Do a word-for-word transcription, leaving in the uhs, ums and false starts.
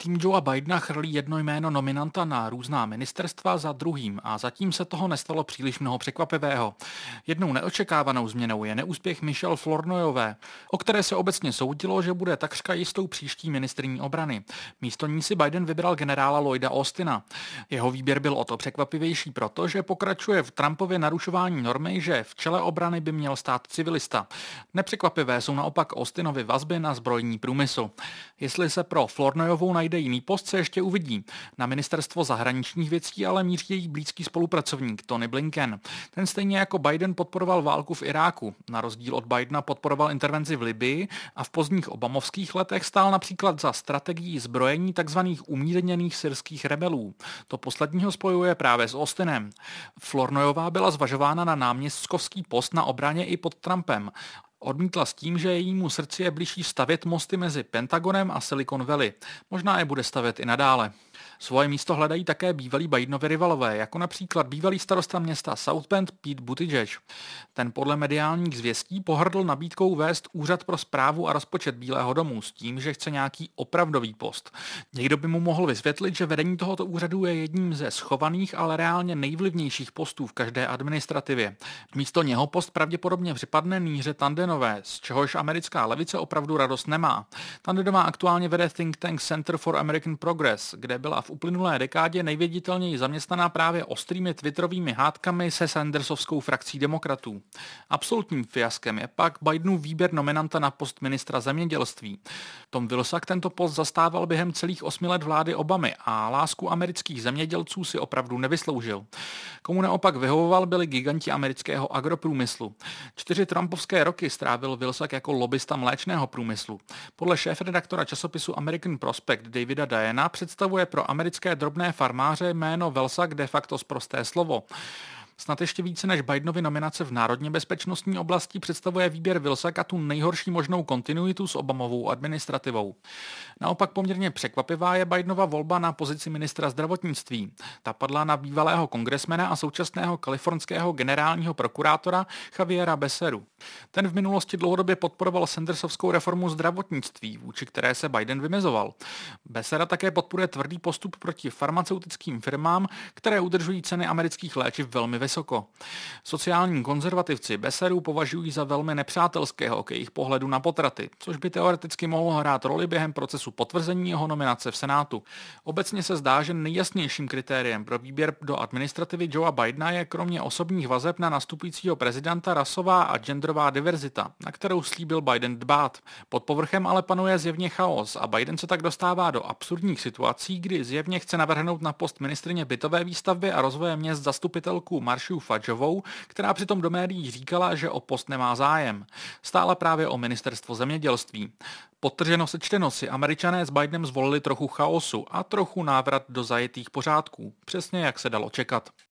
tým Joea Bidena chrlí jedno jméno nominanta na různá ministerstva za druhým a zatím se toho nestalo příliš mnoho překvapivého. Jednou neočekávanou změnou je neúspěch Michelle Flournoyové, o které se obecně soudilo, že bude takřka jistou příští ministryní obrany. Místo ní si Biden vybral generála Lloyda Austina. Jeho výběr byl o to překvapivější proto, že pokračuje v Trumpově narušování normy, že v čele obrany by měl stát civilista. Nepřekvapivé jsou naopak Austinovi vazby na zbrojní průmysl. Jestli se pro Flournoyovou najde jiný post, se ještě uvidí. Na ministerstvo zahraničních věcí ale míří její blízký spolupracovník Tony Blinken. Ten stejně jako Biden podporoval válku v Iráku. Na rozdíl od Bidena podporoval intervenci v Libyi a v pozdních obamovských letech stál například za strategií zbrojení tzv. Umírněných syrských rebelů. To posledního spojuje právě s Austinem. Flournoyová byla zvažována na náměstkovský post na obraně i pod Trumpem. Odmítla s tím, že jejímu srdci je bližší stavět mosty mezi Pentagonem a Silicon Valley. Možná je bude stavět i nadále. Svoje místo hledají také bývalí Bidenovi rivalové, jako například bývalý starosta města South Bend Pete Buttigieg. Ten podle mediálních zvěstí pohrdl nabídkou vést úřad pro správu a rozpočet Bílého domu s tím, že chce nějaký opravdový post. Někdo by mu mohl vysvětlit, že vedení tohoto úřadu je jedním ze schovaných, ale reálně nejvlivnějších postů v každé administrativě. Místo něho post pravděpodobně připadne Níře Tandenové, z čehož americká levice opravdu radost nemá. Tandenová aktuálně vede think tank Center for American Progress, kde byla v uplynulé dekádě nejvěditelněji zaměstnaná právě ostrými twitterovými hádkami se Sandersovskou frakcí demokratů. Absolutním fiaskem je pak Bidenův výběr nominanta na post ministra zemědělství. Tom Vilsack tento post zastával během celých osmi let vlády Obamy a lásku amerických zemědělců si opravdu nevysloužil. Komu naopak vyhovoval, byli giganti amerického agroprůmyslu. Čtyři trumpovské roky strávil Vilsack jako lobista mléčného průmyslu. Podle šéfredaktora časopisu American Prospect Davida Diana představuje pro americké drobné farmáře jméno Vilsack de facto sprosté slovo. Snad ještě více než Bidenovy nominace v národně bezpečnostní oblasti představuje výběr Vilsacka tu nejhorší možnou kontinuitu s Obamovou administrativou. Naopak poměrně překvapivá je Bidenova volba na pozici ministra zdravotnictví. Ta padla na bývalého kongresmena a současného kalifornského generálního prokurátora Javiera Becerru. Ten v minulosti dlouhodobě podporoval Sandersovskou reformu zdravotnictví, vůči které se Biden vymezoval. Becerra také podporuje tvrdý postup proti farmaceutickým firmám, které udržují ceny amerických léčiv velmi vysoko. Sociální konzervativci Becerru považují za velmi nepřátelského k jejich pohledu na potraty, což by teoreticky mohlo hrát roli během procesu potvrzení jeho nominace v Senátu. Obecně se zdá, že nejjasnějším kritériem pro výběr do administrativy Joea Bidena je kromě osobních vazeb na nastupujícího prezidenta rasová a genderová diverzita, na kterou slíbil Biden dbát. Pod povrchem ale panuje zjevně chaos a Biden se tak dostává do absurdních situací, kdy zjevně chce navrhnout na post ministryně bytové výstavby a rozvoje měst zastupitelku Marciu Fudgeovou, která přitom do médií říkala, že o post nemá zájem. Stála právě o ministerstvo zemědělství. Podtrženo sečteno si Američané s Bidenem zvolili trochu chaosu a trochu návrat do zajetých pořádků, přesně jak se dalo čekat.